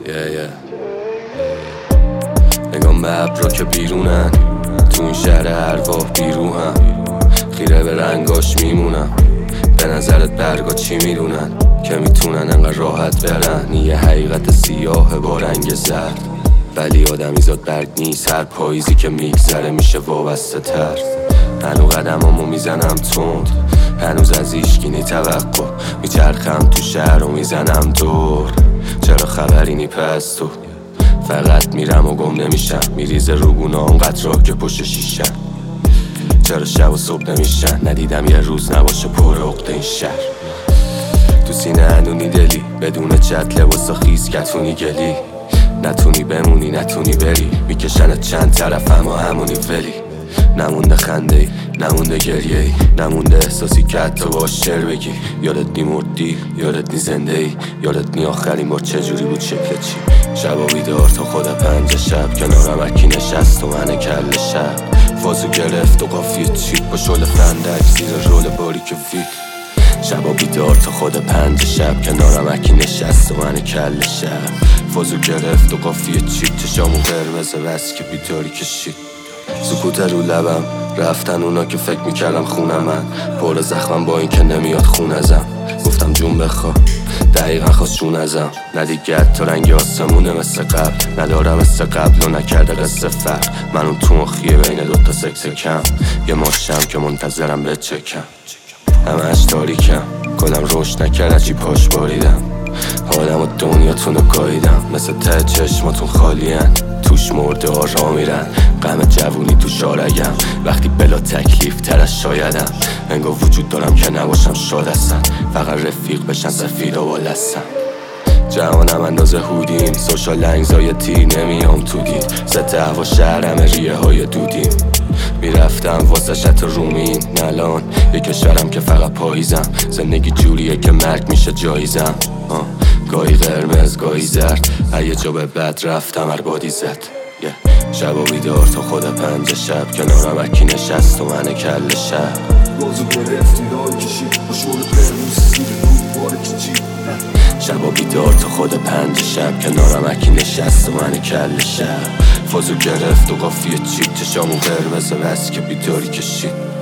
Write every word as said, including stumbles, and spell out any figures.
yeah, yeah. نگام به ابرا که بیرونن، تو این شهر ارواح بیروهم، خیره به رنگاش میمونم. به نظرت برگا چی میدونن که میتونن انقدر راحت برن؟ یه حقیقت سیاه با رنگ زرد، ولی آدمی زاد برگ نیست. هر پاییزی که میگذره میشه وابسته تر. هنو قدمامو میزنم تند، هنوز از ایشگینی توقع میچرخم تو شهر و میزنم دور. چرا خبری نی پس تو؟ فقط میرم و گم نمیشم، میریزه روگونا اونقدر را که پشت شیشم. چرا شب و صبح نمیشن؟ ندیدم یه روز نباشه پر عقده این شهر. تو سینه هنونی دلی، بدون چت لباسا خیز کتونی گلی. نتونی بمونی نتونی بری، میکشنت چند طرف اما همونی ولی. نمونده خنده ای، نمونده گریه ای، نمونده احساسی که حتی باش شعر بگی. یادت نی مردی، یادت نی زنده ای، یادت نی آخرین بار چجوری بود شکل چی. شبا بیدار تا خود پنج شب، کنارم اکی نشست و من کل شب. فازو گرفت و قافیه چیپ با شل فندک زیر رول باریک وی. شبا بیدار تا خود پنج شب، کنارم اکی نشست و من کل شب. فازو گرفت و قافیه چیپ، چشامو قرمزه بس که بیداری کشید. سکوت رو لبم، رفتن اونا که فکر میکردم خونم. من پر زخمم با این که نمیاد خون ازم. گفتم جون بخوا، دقیقا خواست جون ازم. ندیگه تا رنگ آسمونه مثل قبل، ندارم مثل قبل و نکرده قصه فرق. من اون تو مخیه بین دوتا سکس کم، یه ماشم که منتظرم به چکم. همهش تاریکم، کلم روش نکرد چی پاش باریدم. حالم و دنیاتونو گاییدم، مثل ته چشماتون خالین، توش مرده ها را میرن. غم جوونی تو شارگم، وقتی بلا تکلیف ترش شایدم. انگار وجود دارم که نباشم شاد هستن، فقط رفیق بشن سفید و بالستن. جوانم اندازه هودیم، سوشال انگزایتی نمیام تو دید. ست هوا شهرم ریه های دودیم، میرفتم واسه شط رومین. نلان یه کشورم که فقط پاییزم، زندگی جوریه که مرگ میشه جایزم. گاهی قرمز گاهی زرد، یه جا به بد رفتم هر بادی زد. yeah. شب و بیدار تا خود پنج شب، کنارم اکی نشست و من کل شب. بازو گرفت ایران کشید با شور قرمز زیر رو باره کچید. شب و بیدار تا خود پنج شب، کنارم اکی نشست و من کل شب. فازو گرفت و قافیه چیپ، چشامو قرمزه بس که بیداری کشید.